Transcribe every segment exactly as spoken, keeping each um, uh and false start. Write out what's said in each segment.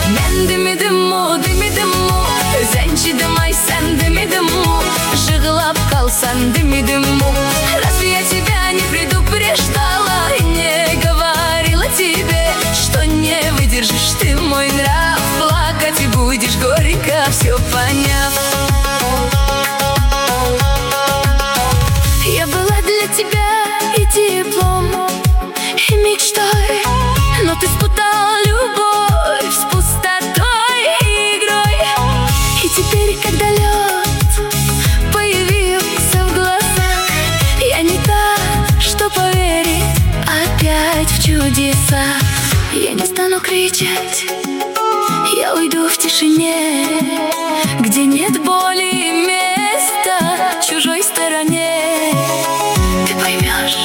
Мен демедіму, демедіму, өзенші демай сен демедіму, жығылап қалсан демедіму. Разве я тебя не предупреждала и не говорила тебе, что не выдержишь ты мой нрав, плакать и будешь горько, все поняв. Я была для тебя и теплом, и мечтой, но ты спутал любовь с пустотой и игрой. И теперь, когда лед появился в глазах, я не та, что поверит опять в чудеса. Я не стану кричать, я уйду в тишине, где нет боли и места чужой стороне. Ты поймешь,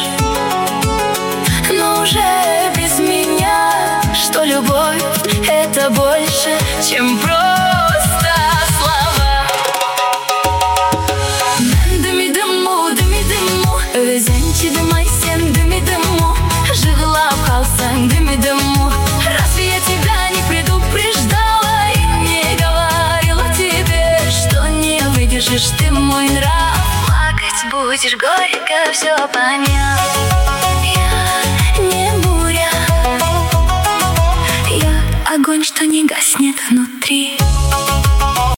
но уже без меня, что любовь — это больше, чем просто слова. Мен демедіму, демедіму, өзенші демай сен демедіму, жығылап қалсаң демедіму. Разве я тебя не предупреждала и не говорила тебе, что не выдержишь ты мой нрав, плакать будешь горько, все поняв.